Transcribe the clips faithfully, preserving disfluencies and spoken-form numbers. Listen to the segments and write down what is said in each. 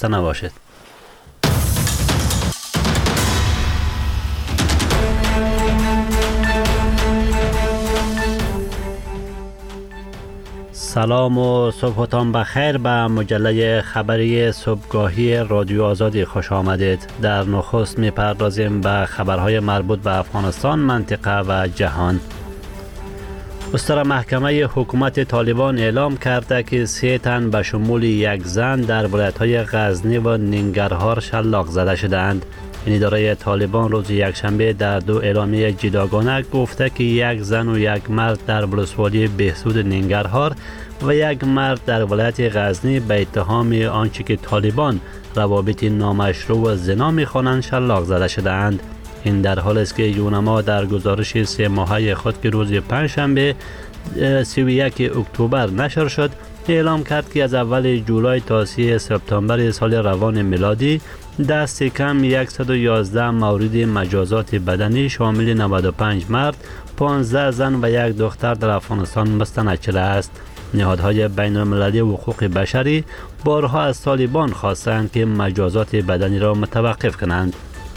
نباشید. سلام و صبحتان بخیر به مجله خبری صبحگاهی رادیو آزادی خوش آمدید. در نخست می‌پردازیم به خبرهای مربوط به افغانستان، منطقه و جهان. استر محکمه حکومت طالبان اعلام کرده که سه تن به شمول یک زن در ولایت‌های غزنی و ننگرهار شلاق زده شدند. این اداره طالبان روز یکشنبه در دو اعلامیه جداگانه گفته که یک زن و یک مرد در ولسوالی بهسود ننگرهار و یک مرد در ولایت غزنی به اتهام آنچه که طالبان روابط نامشروع و زنا می‌خوانند شلاق زده شدند. این در حالی است که یونما در گزارش سه ماهه خود که روز پنجشنبه سی و یک اکتبر نشر شد اعلام کرد که از اول جولای تا سی سپتامبر سال روان میلادی دست کم صد و یازده مورد مجازات بدنی شامل نود و پنج مرد، پانزده زن و یک دختر در افغانستان مستند شده است. نهادهای بین المللی حقوق بشری بارها از طالبان خواستند که مجازات بدنی را متوقف کنند.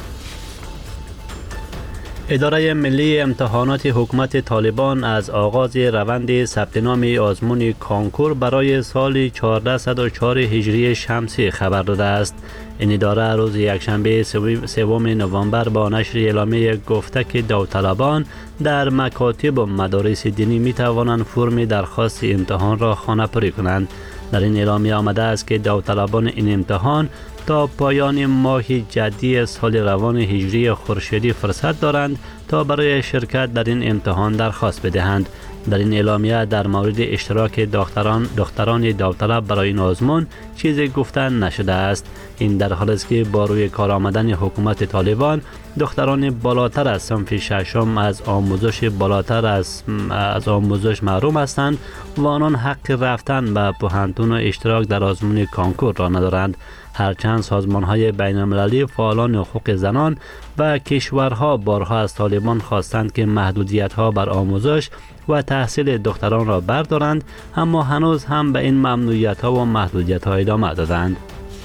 اداره ملی امتحانات حکومت طالبان از آغاز روند ثبت نام آزمون کانکور برای سال چهارصد و چهار هجری شمسی خبر داده است. این اداره روز یکشنبه سوم نوامبر با نشر اعلامیه گفته که داوطلبان در مکاتب و مدارس دینی می توانند فرم درخواست امتحان را خانه‌پری کنند. در این اعلامیه آمده است که داوطلبان این امتحان تا پایان ماه جدی سال روان هجری خورشیدی فرصت دارند تا برای شرکت در این امتحان درخواست بدهند. در این اعلامیه در مورد اشتراک دختران دختران داوطلب برای این آزمون چیزی گفته نشده است. این در حالی است که با روی کار آمدن حکومت طالبان دختران بالاتر از صنف ششم از آموزش بالاتر از از آموزش محروم هستند و آنان حق رفتن به پوهنتون و اشتراک در آزمون کانکور را ندارند. هرچند سازمان‌های بین‌المللی، فعالان حقوق زنان و کشورها بارها از طالبان خواستند که محدودیت‌ها بر آموزش و تحصیل دختران را بردارند، اما هنوز هم به این ممنوعیت‌ها و محدودیت‌ها ادامه دادند.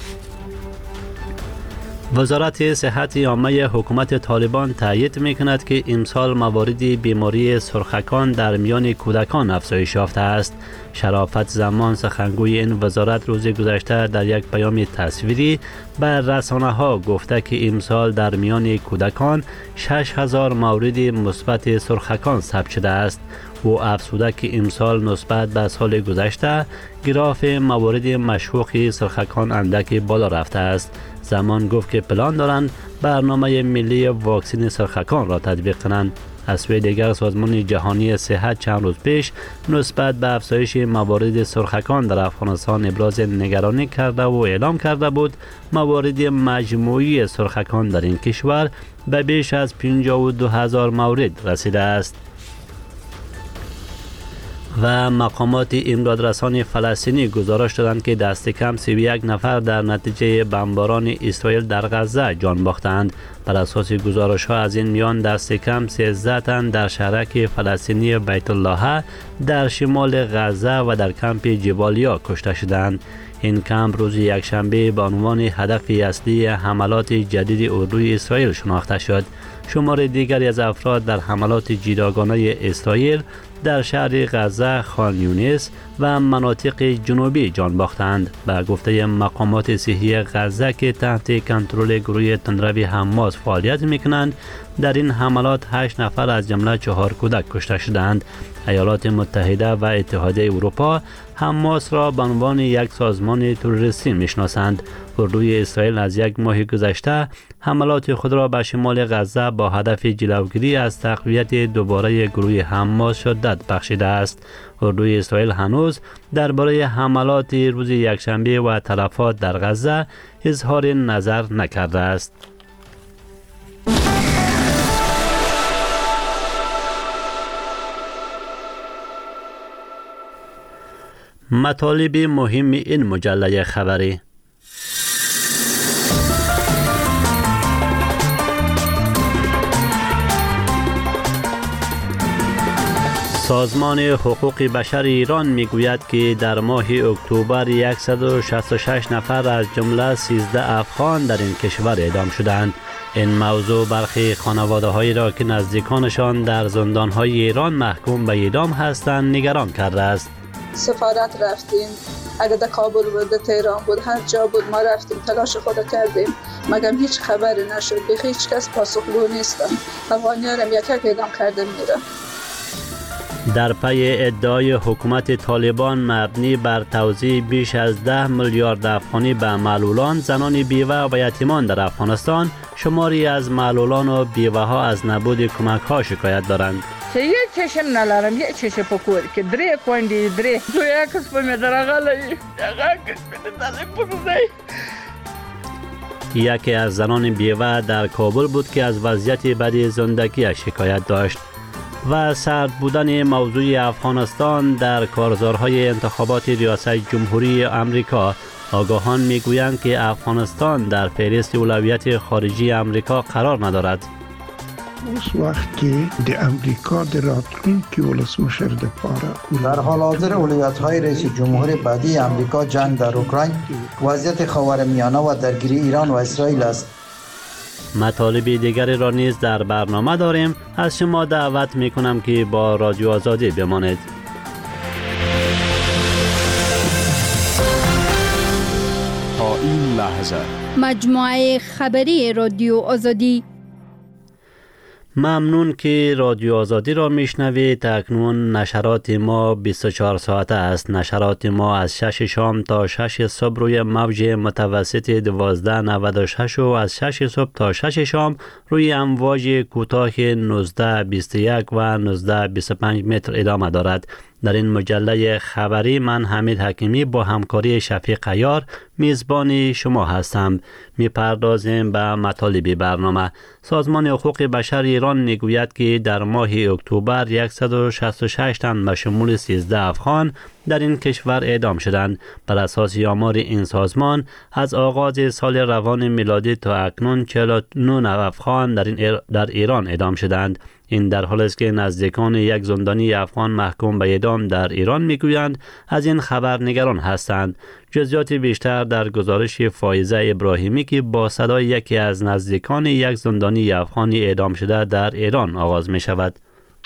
وزارت صحت عامه حکومت طالبان تایید می‌کند که امسال موارد بیماری سرخکان در میان کودکان افزایش یافته است. شرافت زمان سخنگوی این وزارت روز گذشته در یک پیام تصویری به رسانه‌ها گفته که امسال در میان کودکان شش هزار مورد مثبت سرخکان ثبت شده است. او افزوده که امسال نسبت به سال گذشته گراف موارد مشکوک سرخکان اندک بالا رفته است. زمان گفت که پلان دارند برنامه ملی واکسن سرخکان را تطبیق کنند. از سوی دیگر سازمان جهانی صحت چند روز پیش نسبت به افزایش موارد سرخکان در افغانستان ابراز نگرانی کرده و اعلام کرده بود موارد مجموعی سرخکان در این کشور به بیش از پنجاه و دو هزار مورد رسیده است. و مقامات امدادرسان فلسطینی گزارش دادند که دست کم سی و یک نفر در نتیجه بمباران اسرائیل در غزه جان باختند. بر اساس گزارش ها از این میان دست کم سیزده تن در شهرک فلسطینی بیت الله در شمال غزه و در کمپ جبالیا کشته شدند. این کمپ روز یکشنبه به عنوان هدف اصلی حملات جدید اردوی اسرائیل شناخته شد. شمار دیگری از افراد در حملات جداگانه اسرائیل در شهر غزه، خان یونس و مناطق جنوبی جان باختند. به گفته مقامات صحی غزه که تحت کنترل گروه تندروی حماس فعالیت میکنند، در این حملات هشت نفر از جمله چهار کودک کشته شدند. ایالات متحده و اتحادیه اروپا حماس را به عنوان یک سازمان تروریستی میشناسند. اردوی اسرائیل از یک ماه گذشته حملات خود را به شمال غزه با هدف جلوگیری از تقویت دوباره گروه حماس شدت بخشیده است. اردوی اسرائیل هنوز درباره حملات روز یکشنبه و تلفات در غزه اظهار نظر نکرده است. مطالب مهم این مجله خبری: سازمان حقوق بشر ایران میگوید که در ماه اکتبر صد و شصت و شش نفر از جمله سیزده افغان در این کشور اعدام شدند. این موضوع برخی خانواده هایی را که نزدیکانشان در زندان های ایران محکوم به اعدام هستند نگران کرده است. سفارت رفتیم، اگر در کابل بود، در تهران بود، هر جا بود ما رفتیم، تلاش خود کردیم، مگم هیچ خبری نشد. به هیچ کس پاسخگو نیستن. افغانیان هم یک یک اعدام کرده میره. در پی ادعای حکومت طالبان مبنی بر توزیع بیش از ده میلیارد افغانی به معلولان، زنان بیوه و یتیمان در افغانستان، شماری از معلولان و بیوه ها از نبود کمک ها شکایت دارند. چه یک چشم نلارم، یک چشم پکور که دری کوندی دری تو یک کس په مدرغلی یکی از زنان بیوه در کابل بود که از وضعیت بد زندگی شکایت داشت. و سرد بودن موضوع افغانستان در کارزارهای انتخابات ریاست جمهوری امریکا، آگاهان میگویند که افغانستان در فهرست اولویت خارجی امریکا قرار ندارد. اس وقت که د امریکا د راتلونکي ولسمشر دپاره در حال حاضر اولویت‌های رئیس جمهور بعدی امریکا جنگ در اوکراین، وضعیت خاورمیانه و درگیری ایران و اسرائیل است. مطالب دیگری را نیز در برنامه داریم. از شما دعوت می کنم که با رادیو آزادی بمانید. تا این لحظه مجموعه خبری رادیو آزادی. ممنون که رادیو آزادی را میشنوید. اکنون نشرات ما بیست و چهار ساعته است. نشرات ما از شش شام تا شش صبح روی موج متوسط دوازده نود و شش و از شش صبح تا شش شام روی امواج کوتاه نوزده بیست و یک و نوزده بیست و پنج متر ادامه دارد. در این مجله خبری من حمید حکیمی با همکاری شفیق عیار میزبان شما هستم. میپردازیم به مطالب برنامه. سازمان حقوق بشر ایران میگوید که در ماه اکتبر صد و شصت و شش تن به شمول سیزده افغان در این کشور اعدام شدند. بر اساس آمار این سازمان از آغاز سال روان میلادی تا اکنون چهل و نه افغان در این در ایران اعدام شدند. این در حالی است که نزدیکان یک زندانی افغان محکوم به اعدام در ایران میگویند از این خبر نگران هستند. جزئیات بیشتر در گزارش فایزه ابراهیمی که با صدای یکی از نزدیکان یک زندانی افغانی اعدام شده در ایران آغاز می شود.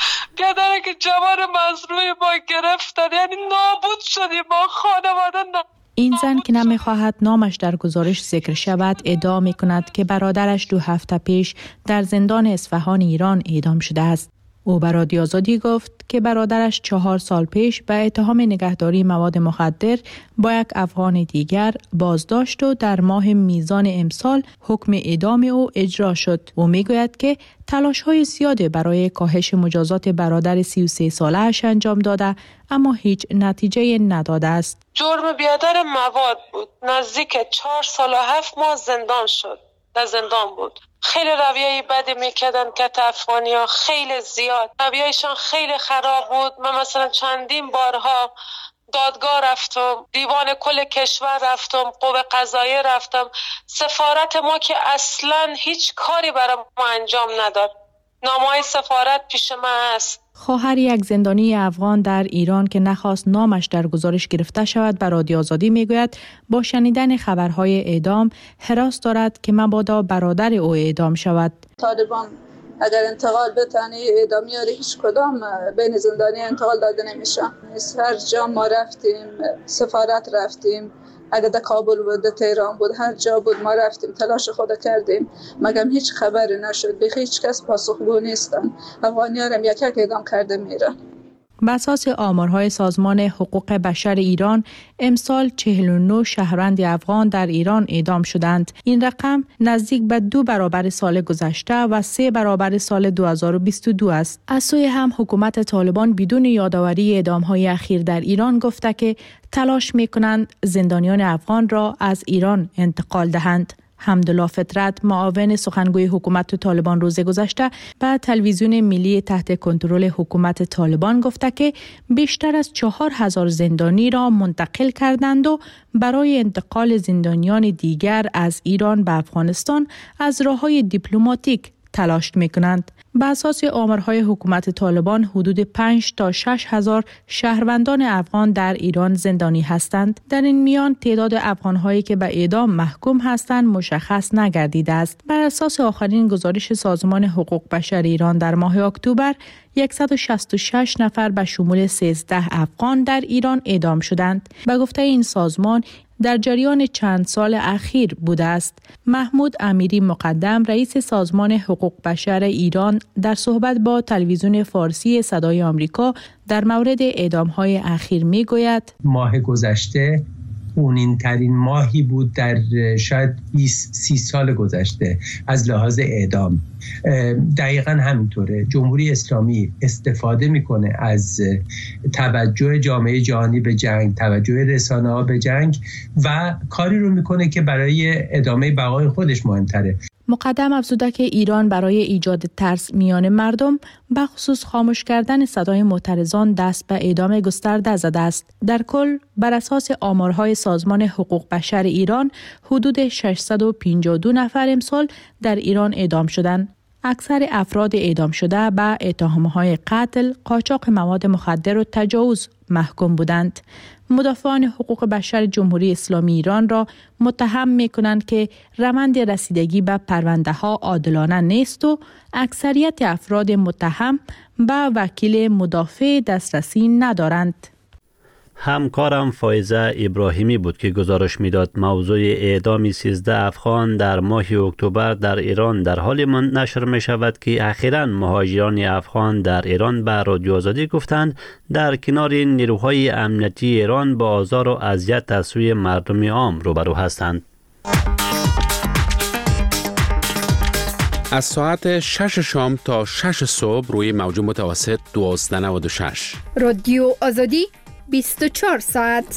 گدره که جوان مظلومی ما گرفتن، یعنی نابود شدیم ما خانواده. این زن که نمیخواهد نامش در گزارش ذکر شود ادعا می کند که برادرش دو هفته پیش در زندان اصفهان ایران اعدام شده است. او به رادیو آزادی گفت که برادرش چهار سال پیش به اتهام نگهداری مواد مخدر با یک افغان دیگر بازداشت و در ماه میزان امسال حکم اعدام او اجرا شد. او میگوید که تلاش‌های زیادی برای کاهش مجازات برادر سی و سه ساله‌اش انجام داده اما هیچ نتیجه نداده است. جرم بیادر مواد بود. نزدیک چهار سال و هفت ماه زندان شد. در زندان بود. خیلی رویه بدی میکردن که افغانی ها خیلی زیاد. رویهشان خیلی خراب بود. من مثلا چندین بارها دادگاه رفتم، دیوان کل کشور رفتم، قوه قضاییه رفتم. سفارت ما که اصلا هیچ کاری برای ما انجام نداد. نامه‌های سفارت پیش من هست. خواهر یک زندانی افغان در ایران که نخواست نامش در گزارش گرفته شود به رادیو آزادی میگوید با شنیدن خبرهای اعدام هراس دارد که مبادا برادر او اعدام شود. طالبان اگر انتقال بتونه اعدامی ها هیچ کدام بین زندانی انتقال داده نمیشه. هر جا ما رفتیم، سفارت رفتیم، اگر در کابل بود، در تهران بود، هر جا بود ما رفتیم، تلاش خود کردیم، مگم هیچ خبری نشد. به هیچ کس پاسخگو نیستن. افغانیان هم یک یک اعدام کرده میره. بر اساس آمارهای سازمان حقوق بشر ایران امسال چهل و نه شهروند افغان در ایران اعدام شدند. این رقم نزدیک به دو برابر سال گذشته و سه برابر سال دو هزار و بیست و دو است. از سوی هم حکومت طالبان بدون یادآوری اعدام‌های اخیر در ایران گفته که تلاش می‌کنند زندانیان افغان را از ایران انتقال دهند. حمدالله فطرت معاون سخنگوی حکومت طالبان روز گذشته به تلویزیون ملی تحت کنترل حکومت طالبان گفته که بیشتر از چهار هزار زندانی را منتقل کردند و برای انتقال زندانیان دیگر از ایران به افغانستان از راه‌های دیپلماتیک تلاش می‌کنند. به اساس آمارهای حکومت طالبان حدود پنج تا شش هزار شهروندان افغان در ایران زندانی هستند. در این میان تعداد افغان‌هایی که به اعدام محکوم هستند مشخص نگردیده است. بر اساس آخرین گزارش سازمان حقوق بشر ایران در ماه اکتبر صد و شصت و شش نفر به شمول سیزده افغان در ایران اعدام شدند. به گفته این سازمان در جریان چند سال اخیر بوده است. محمود امیری مقدم رئیس سازمان حقوق بشر ایران در صحبت با تلویزیون فارسی صدای آمریکا در مورد اعدام‌های اخیر می‌گوید ماه گذشته خونین ترین ماهی بود در شاید بیست سی سال گذشته از لحاظ اعدام. دقیقاً همینطوره. جمهوری اسلامی استفاده میکنه از توجه جامعه جهانی به جنگ، توجه رسانه‌ها به جنگ و کاری رو میکنه که برای ادامه بقای خودش مهمتره. مقدم افزوده که ایران برای ایجاد ترس میان مردم به خصوص خاموش کردن صدای معترضان دست به اعدام گسترده زده است. در کل بر اساس آمارهای سازمان حقوق بشر ایران حدود ششصد و پنجاه و دو نفر امسال در ایران اعدام شدند. اکثر افراد اعدام شده به اتهام‌های قتل، قاچاق مواد مخدر و تجاوز محکوم بودند. مدافعان حقوق بشر جمهوری اسلامی ایران را متهم می‌کنند که روند رسیدگی به پرونده‌ها عادلانه نیست و اکثریت افراد متهم به وکیل مدافع دسترسی ندارند. همکارم فایزه ابراهیمی بود که گزارش میداد. موضوع اعدام سیزده افغان در ماه اکتبر در ایران در حال نشر می شود که اخیراً مهاجران افغان در ایران به رادیو آزادی گفتند در کنار نیروهای امنیتی ایران با آزار و اذیت از سوی مردم عام روبرو هستند. از ساعت شش شام تا شش صبح روی موج متوسط دوازده نود و شش رادیو آزادی بیست و چهار ساعت.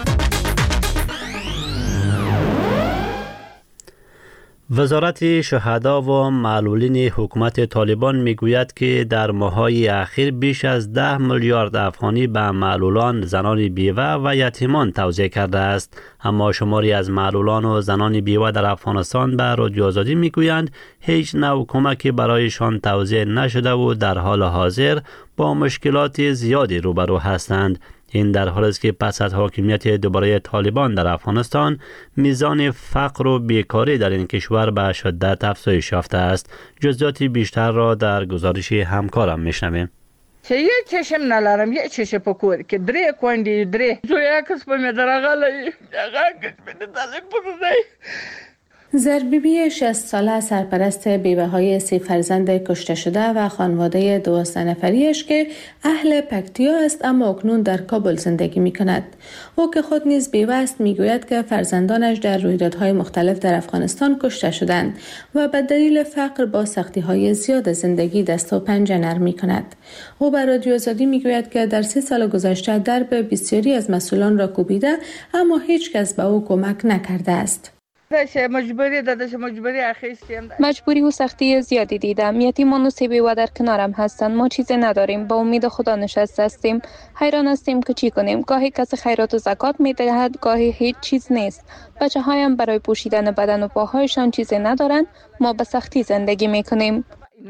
وزارت شهدا و معلولین حکومت طالبان میگوید که در ماه‌های اخیر بیش از ده میلیارد افغانی به معلولان، زنان بیوه و یتیمان توزیع کرده است. اما شماری از معلولان و زنان بیوه در افغانستان به رادیو آزادی میگویند هیچ نوع کمکی برایشان توزیع نشده و در حال حاضر با مشکلات زیادی روبرو هستند. این در حالی است که پس از حاکمیت دوباره طالبان در افغانستان میزان فقر و بیکاری در این کشور به شدت افزایش یافته است. جزئیات بیشتر را در گزارش همکارم میشنویم. چه یه چشم نلارم، یه چشم پکور که دره کوندی دره زویا کس په مې درغلی هغه کس په دې پوزای. زربیبی شصت ساله سرپرست بیوه‌های سی فرزند کشته شده و خانواده دوازده نفریش که اهل پکتیا است اما اکنون در کابل زندگی می‌کند. او که خود نیز بیوه است میگوید که فرزندانش در رویدادهای مختلف در افغانستان کشته شدند و به دلیل فقر با سختی‌های زیاد زندگی دست و پنجه نرم می‌کند. او به رادیو آزادی میگوید که در سی سال گذشته درب بسیاری از مسئولان را کوبیده اما هیچ کس به او کمک نکرده است. مجبوری دادش مجبوری اخیستیم مجبوری و سختی زیادی دیدم. یتیمان و سیبیوه در کنارم هستند. ما چیزی نداریم. با امید خدا نشسته هستیم. حیران هستیم که چی کنیم. گاهی کسی خیرات و زکات میدهد، گاهی هیچ چیز نیست. بچه هایم برای پوشیدن بدن و پاهایشان چیزی ندارند. ما به سختی زندگی میکنیم.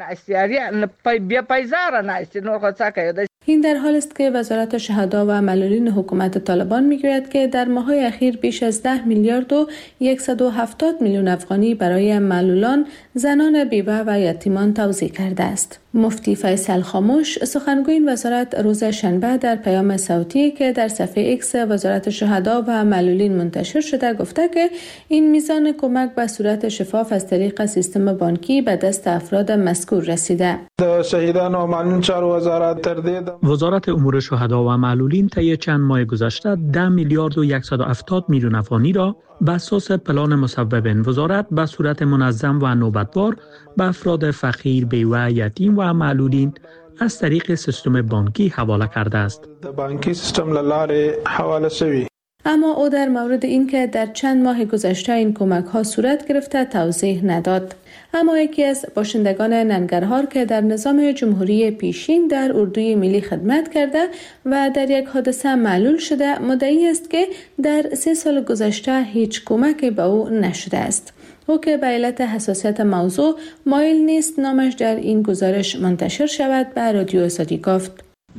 این در حال است که وزارت شهدا و معلولین حکومت طالبان میگوید که در ماه‌های اخیر بیش از ده میلیارد و صد و هفتاد میلیون افغانی برای معلولان، زنان بیوه و یتیمان توزیع کرده است. مفتی فیصل خاموش سخنگوی این وزارت روز شنبه در پیام صوتی که در صفحه ایکس وزارت شهدا و معلولین منتشر شده گفته که این میزان کمک به صورت شفاف از طریق سیستم بانکی به دست افراد مذکور رسیده. شهیدان و معلولین چهار وزارت تردید وزارت امور شهدا و معلولین طی چند ماه گذشته ده میلیارد و صد و هفتاد میلیون افغانی را بر اساس پلان مصوب این وزارت به صورت منظم و نوبتوار به افراد فقیر، بیوه، یتیم و معلولین از طریق سیستم بانکی حواله کرده است. بانکی سیستم لاره حواله شوی. اما او در مورد اینکه در چند ماه گذشته این کمک ها صورت گرفته توضیح نداد. اما یکی از باشندگان ننگرهار که در نظام جمهوری پیشین در اردوی ملی خدمت کرده و در یک حادثه معلول شده مدعی است که در سه سال گذشته هیچ کمکی به او نشده است. او که به علت حساسیت موضوع مایل نیست نامش در این گزارش منتشر شود به رادیو آزادی گفت.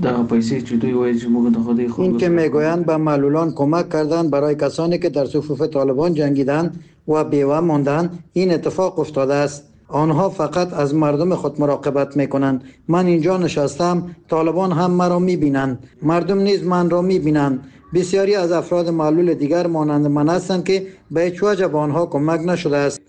این که میگویند به معلولان کمک کردن برای کسانی که در صفوف طالبان جنگیدند و بیوه ماندند، این اتفاق افتاده است. آنها فقط از مردم خود مراقبت میکنند. من اینجا نشستم، طالبان هم مرا میبینند، مردم نیز من را میبینند. بسیاری از افراد معلول دیگر مانند من هستند که به هیچ وجه به آنها کمک نشده است.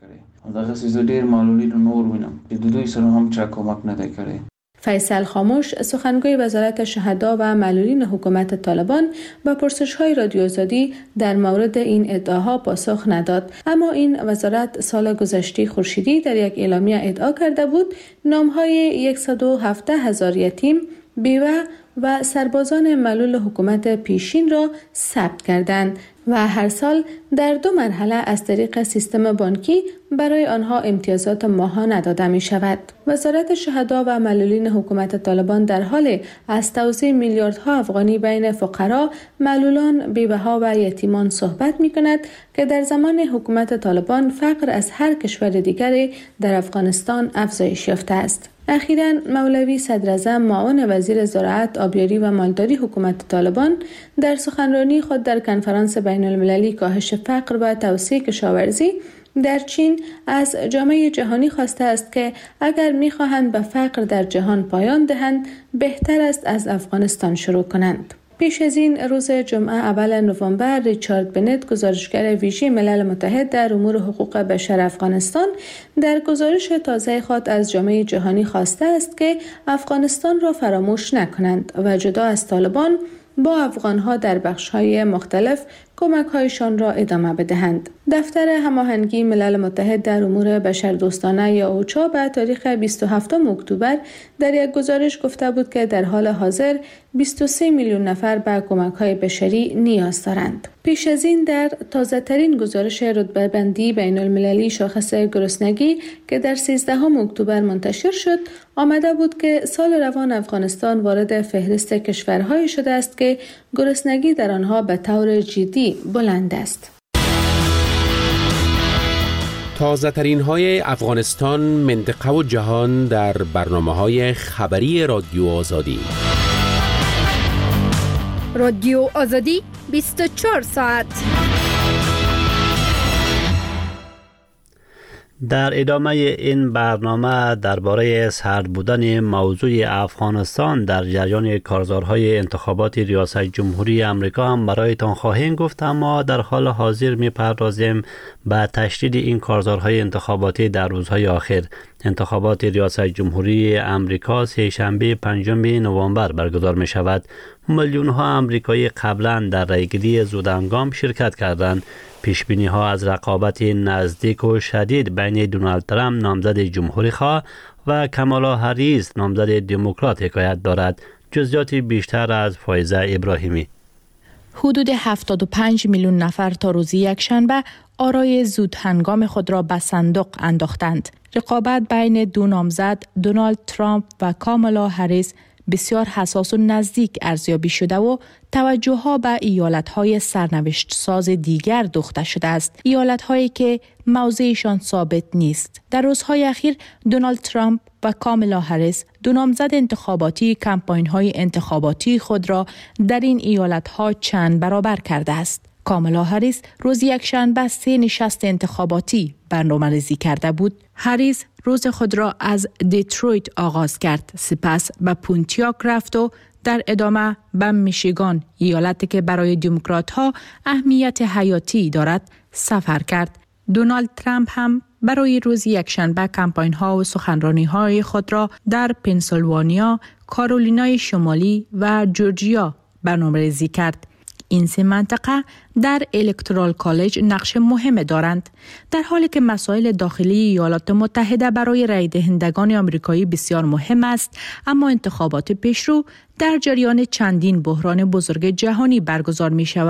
فیصل خاموش، سخنگوی وزارت شهدا و معلولین حکومت طالبان، با پرسش‌های رادیو آزادی در مورد این ادعاها پاسخ نداد. اما این وزارت سال گذشته خورشیدی در یک اعلامیه ادعا کرده بود نام‌های صد و هفده هزار یتیم، بیوه و سربازان معلول حکومت پیشین را ثبت کردند و هر سال در دو مرحله از طریق سیستم بانکی برای آنها امتیازات ماهانه داده می شود. وزارت شهدا و معلولین حکومت طالبان در حال از توزیع میلیاردها افغانی بین فقرا، معلولان، بیوه‌ها و یتیمان صحبت می کند که در زمان حکومت طالبان فقر از هر کشور دیگری در افغانستان افزایش یافته است. اخیراً مولوی صدراعظم معاون وزیر زراعت، آبیاری و مالداری حکومت طالبان در سخنرانی خود در کنفرانس بین المللی کاهش فقر و توسعه کشاورزی در چین از جامعه جهانی خواسته است که اگر می‌خواهند به فقر در جهان پایان دهند، بهتر است از افغانستان شروع کنند. پیش از این روز جمعه اول نوامبر ریچارد بنت، گزارشگر ویژه ملل متحد در امور حقوق بشر افغانستان، در گزارش تازه خود از جامعه جهانی خواسته است که افغانستان را فراموش نکنند و جدا از طالبان با افغانها در بخش‌های مختلف کمک‌هایشان را ادامه بدهند. دفتر هماهنگی ملل متحد در امور بشردوستانه یا اوچا به تاریخ بیست و هفتم اکتبر در یک گزارش گفته بود که در حال حاضر بیست و سه میلیون نفر به کمک‌های بشری نیاز دارند. پیش از این در تازه‌ترین گزارش رتبه‌بندی بین المللی شاخص گرسنگی که در سیزدهم اکتبر منتشر شد، آمده بود که سال روان افغانستان وارد فهرست کشورهایی شده است که گرسنگی در آنها به طور جدی بلند است. تازه ترین های افغانستان، منطقه و جهان در برنامه های خبری رادیو آزادی. رادیو آزادی بیست و چهار ساعت. در ادامه این برنامه درباره سرد بودن موضوع افغانستان در جریان کارزارهای انتخابات ریاست جمهوری آمریکا هم برایتان خواهیم گفت، اما در حال حاضر می‌پردازیم به تشدید این کارزارهای انتخاباتی در روزهای آخر. انتخابات ریاست جمهوری آمریکا سه شنبه پنجم نوامبر برگزار می شود. میلیون ها آمریکایی قبلا در رایگیری زودهنگام شرکت کردند. پیشبینی ها از رقابت نزدیک و شدید بین دونالد ترامپ نامزد جمهوری خواه و کامالا هریس نامزد دموکرات حکایت دارد. جزئیات بیشتر از فایزه ابراهیمی. حدود هفتاد و پنج میلیون نفر تا روز یکشنبه آرای زود هنگام خود را به صندوق انداختند. رقابت بین دو نامزد دونالد ترامپ و کامالا هریس بسیار حساس و نزدیک ارزیابی شده و توجه‌ها به ایالت‌های سرنوشت ساز دیگر دوخته شده است. ایالت‌هایی که موضعشان ثابت نیست. در روزهای اخیر دونالد ترامپ و کامالا هریس دو نامزد انتخاباتی کمپاین‌های انتخاباتی خود را در این ایالت‌ها چند برابر کرده است. کامالا هریس روز یکشنبه سه نشست انتخاباتی برنامه‌ریزی کرده بود. هریس روز خود را از دیترویت آغاز کرد، سپس به پونتیاک رفت و در ادامه به میشیگان، ایالتی که برای دموکرات‌ها اهمیت حیاتی دارد، سفر کرد. دونالد ترامپ هم برای روز یکشنبه کمپاین‌ها و سخنرانی‌های خود را در پنسیلوانیا، کارولینای شمالی و جورجیا برنامه‌ریزی کرد. این سه منطقه در الکترال کالج نقش مهم دارند، در حالی که مسائل داخلی ایالات متحده برای رای دهندگان آمریکایی بسیار مهم است، اما انتخابات پیشرو در جریان چندین بحران بزرگ جهانی برگزار می شود.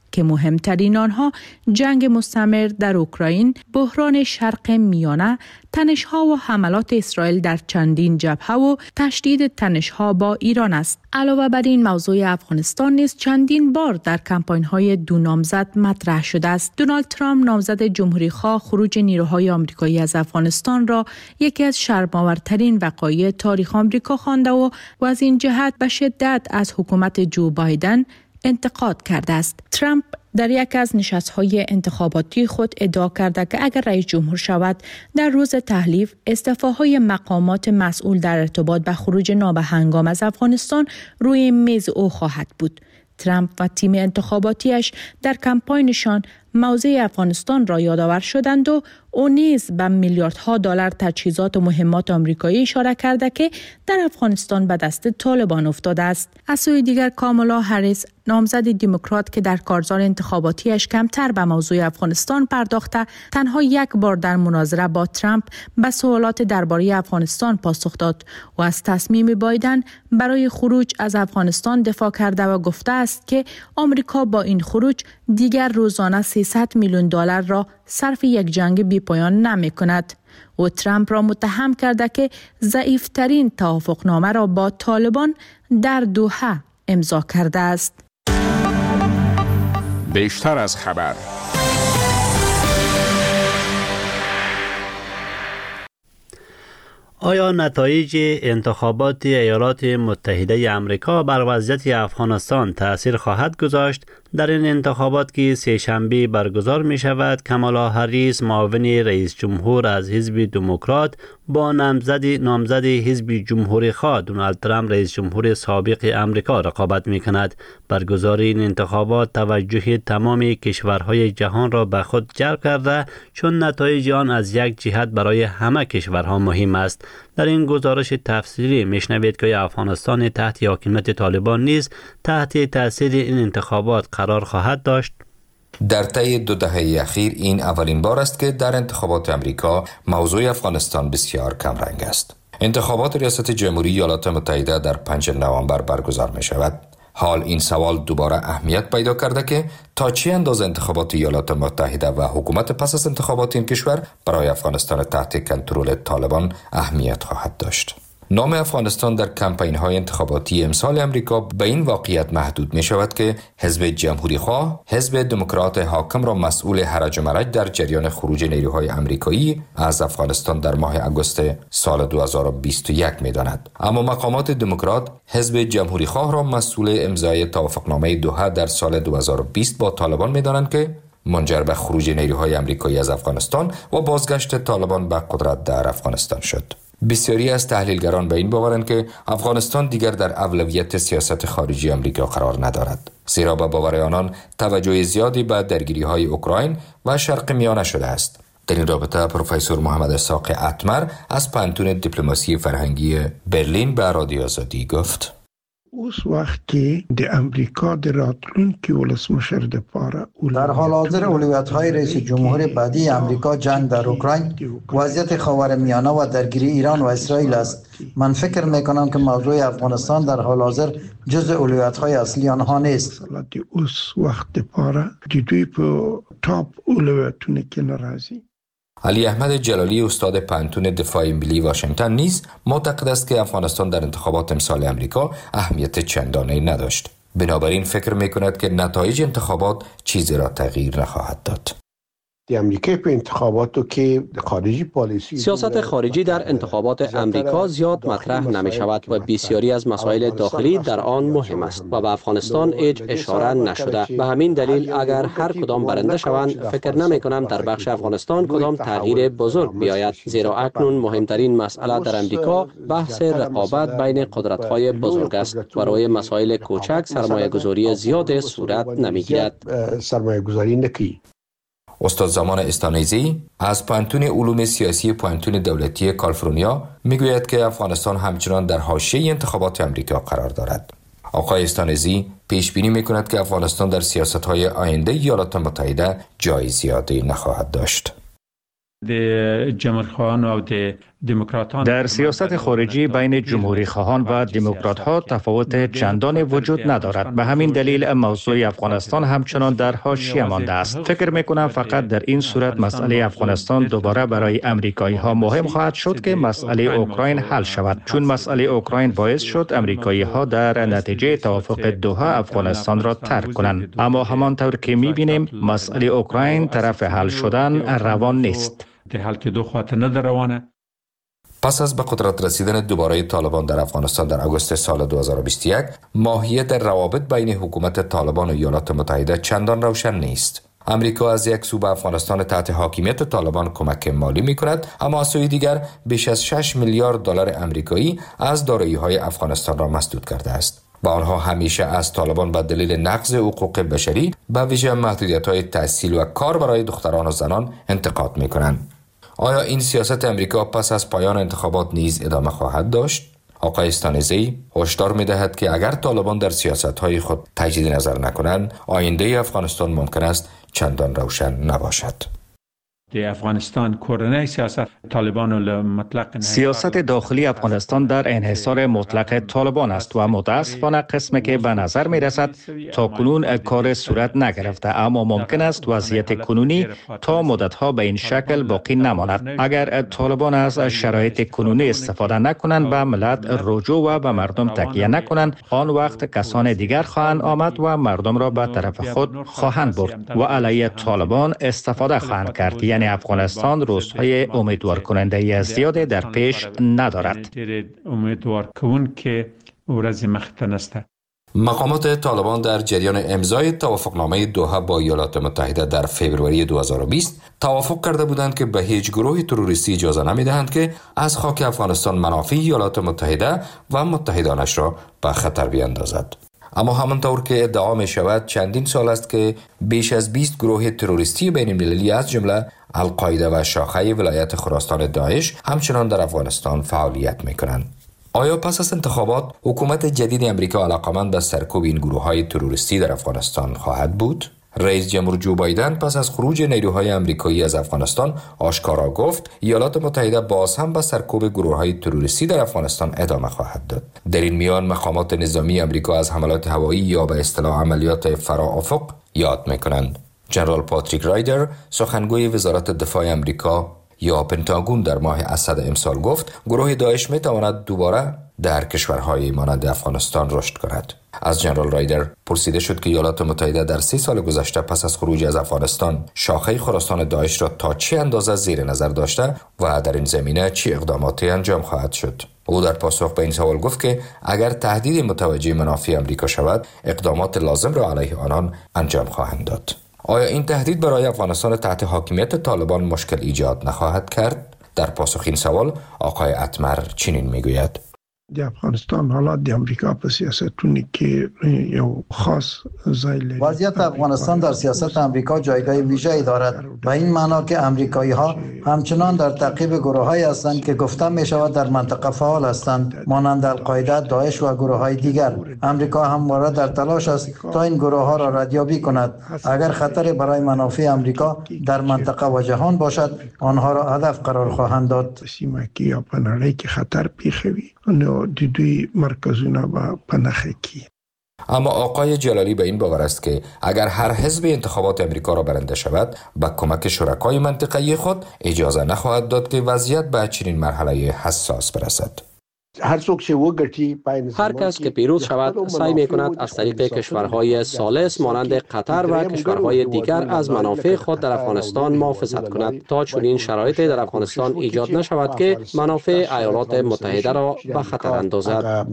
که مهمترین آنها جنگ مستمر در اوکراین، بحران شرق میانه، تنش‌ها و حملات اسرائیل در چندین جبهه و تشدید تنش‌ها با ایران است. علاوه بر این موضوع افغانستان نیز چندین بار در کمپاین‌های دو نامزد مطرح شده است. دونالد ترامپ نامزد جمهوری‌خواه خروج نیروهای آمریکایی از افغانستان را یکی از شرم‌آورترین وقایع تاریخ آمریکا خوانده و, و از این جهت به شدت از حکومت جو بایدن انتقاد کرده است. ترامپ در یک از نشست‌های انتخاباتی خود ادعا کرده که اگر رئیس جمهور شود در روز تحلیف استعفاهای مقامات مسئول در ارتباط به خروج نابهنگام از افغانستان روی میز او خواهد بود. ترامپ و تیم انتخاباتیش در کمپاینشان موضع افغانستان را یادآور شدند و او نیز به میلیاردها دلار تجهیزات و مهمات آمریکایی اشاره کرده که در افغانستان به دست طالبان افتاده است. از سوی دیگر کامالا هریس نامزد دموکرات که در کارزار انتخاباتیش کمتر به موضوع افغانستان پرداخته، تنها یک بار در مناظره با ترامپ به سوالات درباره افغانستان پاسخ داد و از تصمیم بایدن برای خروج از افغانستان دفاع کرده و گفته است که آمریکا با این خروج دیگر روزانه سیصد میلیون دلار را صرف یک جنگ بی پایان نمی کند. و ترامپ را متهم کرده که ضعیفترین توافقنامه را با طالبان در دوحه امضا کرده است. بیشتر از خبر. آیا نتایج انتخابات ایالات متحده آمریکا بر وضعیت افغانستان تأثیر خواهد گذاشت؟ در این انتخابات که سه شنبه برگزار می شود، کامالا هریس معاون رئیس جمهور از حزب دموکرات با نامزد نامزد حزب جمهوری خواه دونالد ترامپ رئیس جمهور سابق آمریکا رقابت می کند. برگزاری این انتخابات توجه تمام کشورهای جهان را به خود جلب کرده، چون نتایج آن از یک جهت برای همه کشورها مهم است. در این گزارش تفصیلی میشنوید که افغانستان تحت حاکمیت طالبان نیز تحت تاثیر این انتخابات قرار خواهد داشت. در طی دو دهه اخیر این اولین بار است که در انتخابات امریکا موضوع افغانستان بسیار کم رنگ است. انتخابات ریاست جمهوری ایالات متحده در پنجم نوامبر برگزار می شود. حال این سوال دوباره اهمیت پیدا کرده که تا چه اندازه انتخابات ایالات متحده و حکومت پس از انتخابات این کشور برای افغانستان تحت کنترل طالبان اهمیت خواهد داشت. نام افغانستان در کمپین‌های انتخاباتی امسال امریکا به این واقعیت محدود می شود که حزب جمهوری خواه حزب دموکرات حاکم را مسئول هرج و مرج در جریان خروج نیروهای آمریکایی از افغانستان در ماه آگوست سال دو هزار و بیست و یک می داند. اما مقامات دموکرات حزب جمهوری خواه را مسئول امضای توافقنامه دوحه در سال دو هزار و بیست با طالبان می دانند که منجر به خروج نیروهای آمریکایی از افغانستان و بازگشت طالبان به قدرت در افغانستان شد. بسیاری از تحلیلگران به این باورند که افغانستان دیگر در اولویت سیاست خارجی آمریکا قرار ندارد، زیرا به باور آنان توجه زیادی به درگیری‌های اوکراین و شرق میانه شده است. در این رابطه پروفسور محمد اسحاق اتمر از پانتون دیپلماسی فرهنگی برلین به رادیو آزادی گفت: اوس وقت که د امریکا د راتلونکي ولسمشر دپاره در حال حاضر اولویت‌های رئیس جمهور بعدی امریکا جنگ در اوکراین، وضعیت خاورمیانه و درگیری ایران و اسرائیل است. من فکر می‌کنم که موضوع افغانستان در حال حاضر جزء اولویت‌های اصلی آنها نیست. اوس وقت دپاره د دوی په ټاپ اولویتونو کې ناراضي. علی احمد جلالی استاد پانتون دفاع ملی واشنگتن نیز معتقد است که افغانستان در انتخابات امسال امریکا اهمیت چندانی نداشت. بنابراین فکر می‌کند که نتایج انتخابات چیزی را تغییر نخواهد داد. سیاست خارجی در انتخابات امریکا زیاد مطرح نمی شود و بسیاری از مسائل داخلی در آن مهم است و به افغانستان هیچ اشاره نشده. به همین دلیل اگر هر کدام برنده شوند، فکر نمی کنم در بخش افغانستان کدام تغییر بزرگ بیاید، زیرا اکنون مهمترین مسئله در امریکا بحث رقابت بین قدرت‌های بزرگ است و روی مسائل کوچک سرمایه‌گذاری زیاد صورت نمی‌گیرد. استاد زمان استانیزی از پانتون علوم سیاسی پانتون دولتی کالیفرنیا میگوید که افغانستان همچنان در حاشیه انتخابات امریکا قرار دارد. آقای استانیزی پیش بینی میکند که افغانستان در سیاست‌های آینده ایالات متحده جای زیادی نخواهد داشت. د جمهورخواهانو او د در سیاست خارجی بین جمهوری خواهان و دموکرات ها تفاوت چندانی وجود ندارد. به همین دلیل موضوع افغانستان همچنان در حاشیه مانده است. فکر می کنم فقط در این صورت مسئله افغانستان دوباره برای امریکایی ها مهم خواهد شد که مسئله اوکراین حل شود، چون مسئله اوکراین باعث شد امریکایی ها در نتیجه توافق دوحه افغانستان را ترک کنند. اما همانطور که می بینیم مسئله اوکراین طرف حل شدن روان نیست. پس از به قدرت رسیدن دوباره طالبان در افغانستان در آگوست سال دو هزار و بیست و یک، ماهیت روابط بین حکومت طالبان و ایالات متحده چندان روشن نیست. امریکا از یک سو به افغانستان تحت حاکمیت طالبان کمک مالی می کند، اما از سوی دیگر بیش از شش میلیارد دلار امریکایی از دارایی‌های افغانستان را مسدود کرده است. و آنها همیشه از طالبان به دلیل نقض حقوق بشری، به ویژه محدودیت‌های تحصیل و کار برای دختران و زنان انتقاد می کنند. آیا این سیاست امریکا پس از پایان انتخابات نیز ادامه خواهد داشت؟ آقای استانزی هشدار می‌دهد که اگر طالبان در سیاست‌های خود تجدید نظر نکنند، آینده افغانستان ممکن است چندان روشن نباشد. افغانستان کورنی سیاست طالبان مطلق سیاست داخلی افغانستان در انحصار مطلق طالبان است و متاسفانه قسمی که به نظر می رسد تا کنون کار صورت نگرفته، اما ممکن است وضعیت کنونی تا مدتها به این شکل باقی نماند. اگر طالبان از شرایط کنونی استفاده نکنند، به ملت رجوع و به مردم تکیه نکنند، آن وقت کسان دیگر خواهند آمد و مردم را به طرف خود خواهند برد و علیه طالبان استفاده خواهند کرد. یعنی افغانستان روزهای امیدوار کننده زیادی در پیش ندارد. مقامات طالبان در جریان امضای توافقنامه دوحه با ایالات متحده در فوریه دو هزار و بیست توافق کرده بودند که به هیچ گروه تروریستی اجازه نمیدهند که از خاک افغانستان منافع ایالات متحده و متحدانش را به خطر بیاندازد. اما همانطور که ادعا می شود چندین سال است که بیش از بیست گروه تروریستی بین المللی از جمله القاعده و شاخه ولایت خراسان داعش همچنان در افغانستان فعالیت می کنند. آیا پس از انتخابات حکومت جدید امریکا علاقمند به سرکوب این گروه های تروریستی در افغانستان خواهد بود؟ رئیس جمهور جو بایدن پس از خروج نیروهای امریکایی از افغانستان آشکارا گفت ایالات متحده باز هم به سرکوب گروه‌های تروریستی در افغانستان ادامه خواهد داد. در این میان مقامات نظامی امریکا از حملات هوایی یا به اصطلاح عملیات فراافق یاد می‌کنند. جنرال پاتریک رایدر سخنگوی وزارت دفاع امریکا یا پنتاگون در ماه اسد امسال گفت گروه داعش می‌تواند دوباره در کشورهای مانند افغانستان رشد کند. از جنرال رایدر پرسیده شد که ایالات متحده در سی سال گذشته پس از خروج از افغانستان شاخه خراسان داعش را تا چه اندازه زیر نظر داشته و در این زمینه چه اقداماتی انجام خواهد شد. او در پاسخ به این سوال گفت که اگر تهدید متوجه منافع امریکا شود اقدامات لازم را علیه آنان انجام خواهند داد. آیا این تهدید برای افغانستان تحت حاکمیت طالبان مشکل ایجاد نخواهد کرد؟ در پاسخ این سوال آقای اتمر چنین میگوید: د افغانستان حالات د امریکا په سیاستونو کې یو خاص ځای لري. وضعیت افغانستان در سیاست امریکا جایگاه ویژه‌ای دارد. به این معنا که امریکایی ها همچنان در تعقیب گروه‌هایی هستند که گفته می شود در منطقه فعال هستند، مانند القاعده، داعش و گروه‌های دیگر. امریکا همواره در تلاش است تا این گروه‌ها را ردیابی کند. اگر خطر برای منافع امریکا در منطقه و جهان باشد، آنها را هدف قرار خواهند داد. سیمه کې یا په نړۍ کې خطر پیښوي نو د دوی مرکزونه به پنهخه کی. اما آقای جلالی به این باور است که اگر هر حزب انتخابات امریکا را برنده شود با کمک شرکای منطقه‌ای خود اجازه نخواهد داد که وضعیت به چنین مرحله حساس برسد. هر کس که پیروز شود سعی می کند از طریق کشورهای ثالث مانند قطر و کشورهای دیگر از منافع خود در افغانستان محافظت کند تا چنین شرایطی در افغانستان ایجاد نشود که منافع ایالات متحده را به خطر اندازد.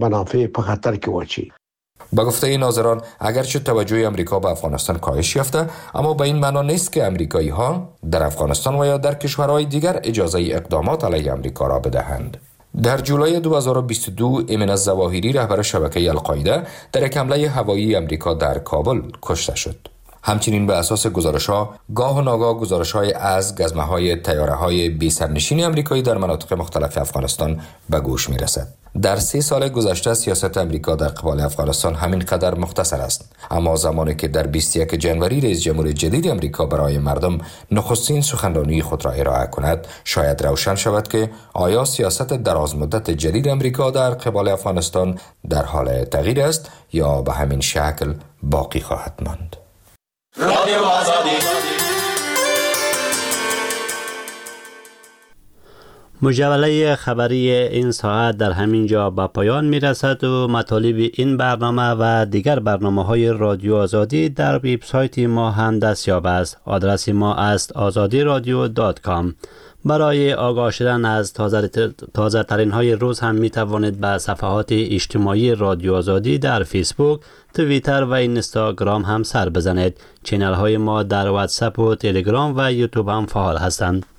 با گفته این ناظران اگرچه توجه امریکا به افغانستان کاهش یافته، اما به این معنا نیست که امریکایی ها در افغانستان و یا در کشورهای دیگر اجازه اقدامات علیه امریکا را بدهند. در جولای دو هزار و بیست و دو ایمن الظواهری رهبر شبکه القاعده در یک حمله هوایی امریکا در کابل کشته شد. همچنین به اساس گزارش‌ها گاه و ناگاه گزارش‌های از گزمه‌های طیاره‌های بی سرنشین امریکایی در مناطق مختلف افغانستان به گوش می‌رسد. در سی سال گذشته سیاست امریکا در قبال افغانستان همین قدر مختصر است، اما زمانی که در بیست و یکم ژانویه رئیس جمهور جدید امریکا برای مردم نخستین سخنرانی خود را ارائه کند، شاید روشن شود که آیا سیاست دراز مدت جدید امریکا در قبال افغانستان در حال تغییر است یا به همین شکل باقی خواهد ماند. مجوله خبری این ساعت در همین جا به پایان می رسد و مطالب این برنامه و دیگر برنامه های رادیو آزادی در وبسایت ما هم دستیاب است. آدرس ما است آزادی رادیو دات کام. برای آگاه شدن از تازه, تازه ترین های روز هم می توانید به صفحات اجتماعی رادیو آزادی در فیسبوک، توییتر و اینستاگرام هم سر بزنید. چینل های ما در واتساپ و تلگرام و یوتیوب هم فعال هستند.